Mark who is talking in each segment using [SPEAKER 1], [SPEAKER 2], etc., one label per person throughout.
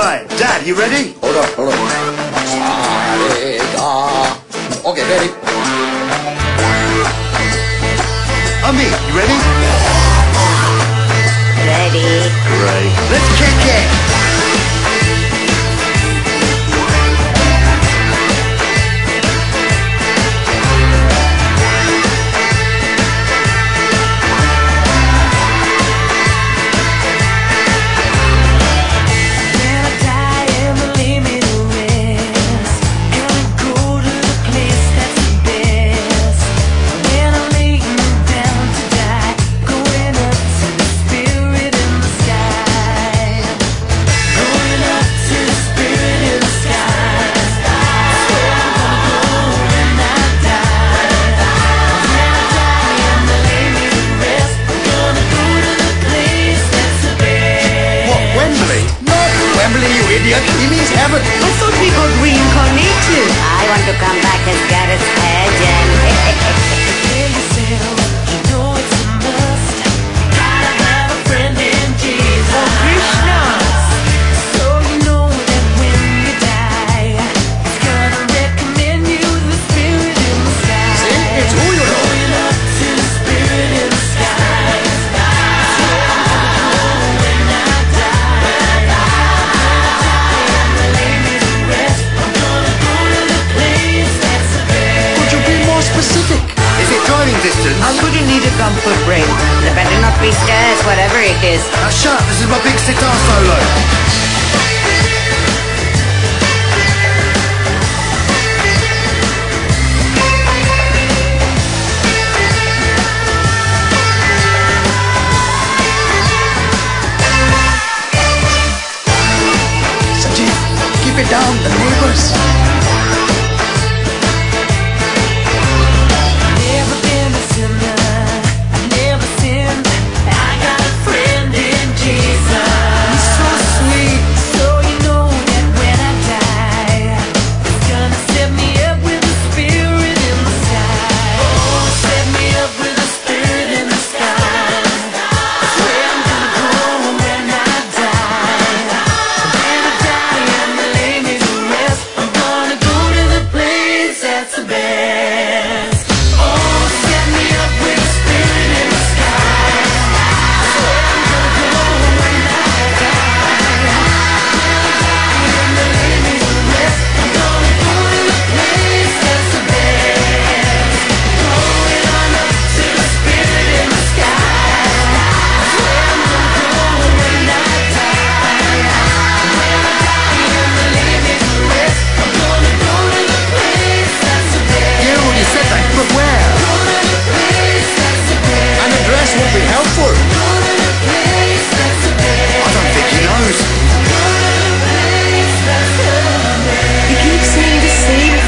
[SPEAKER 1] right, Dad, you ready?
[SPEAKER 2] Hold on. Okay, ready.
[SPEAKER 1] Ami, you ready?
[SPEAKER 3] Ready.
[SPEAKER 1] Great. Let's kick it. Idiot, he means heaven.
[SPEAKER 3] I thought we got reincarnated. I want to come back as Gareth Hedge and...
[SPEAKER 1] distance.
[SPEAKER 3] I'm going to need a comfort break. There better not be stairs, whatever it is.
[SPEAKER 1] Now shut up, this is my big sitar solo. Sanjeev, keep it down, the neighbors.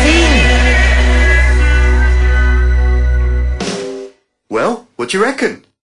[SPEAKER 1] Well, what do you reckon?